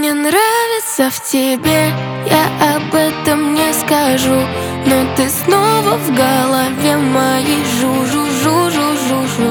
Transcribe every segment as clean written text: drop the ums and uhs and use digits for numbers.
мне нравится в тебе, я об этом не скажу, но ты снова в голове моей жу-жу-жу-жу-жу-жу.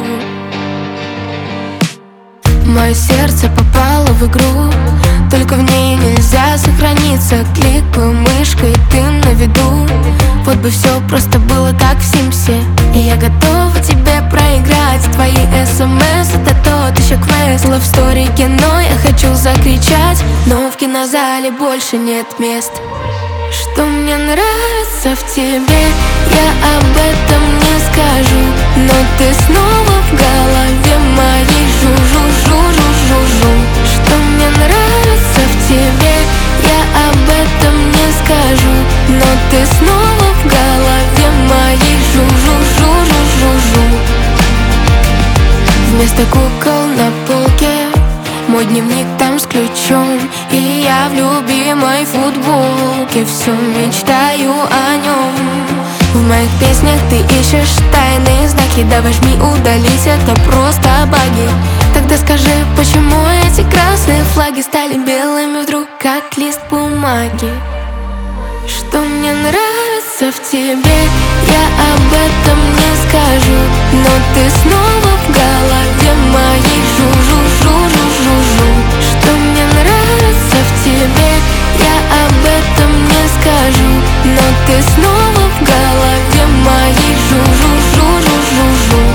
Мое сердце попало в игру, только в ней нельзя сохраниться. Кликаю мышкой, ты на виду. Вот бы все просто было так в Симсе, и я готова тебе проиграть. Твои СМС — это тот еще квест. Love story кино, я хочу закричать, но в кинозале больше нет мест. Что мне нравится в тебе, я об этом не скажу, но ты снова в голове моей жу-жу-жу-жу-жу-жу. Что мне нравится в тебе, я об этом не скажу, но ты снова в голове моей жу-жу-жу-жу-жу-жу. Вместо кукол на полке мой дневник там с ключом, и я в любимой футболке все мечтаю о нем. В моих песнях ты ищешь тайные знаки, да возьми, удались, это просто баги. Тогда скажи, почему эти красные флаги стали белыми вдруг, как лист бумаги? Что мне нравится в тебе, я об этом не скажу, но ты снова в голове моей жу-жу-жу-жу-жу-жу. Что мне нравится в тебе, я об этом не скажу, но ты снова в голове моей жу-жу-жу-жу-жу-жу.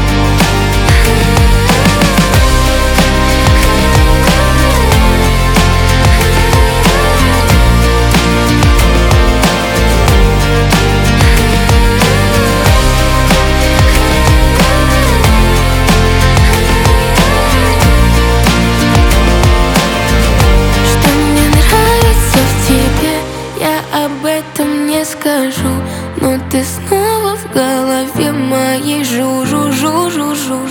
Об этом не скажу, но ты снова в голове моей жу-жу-жу-жу-жу.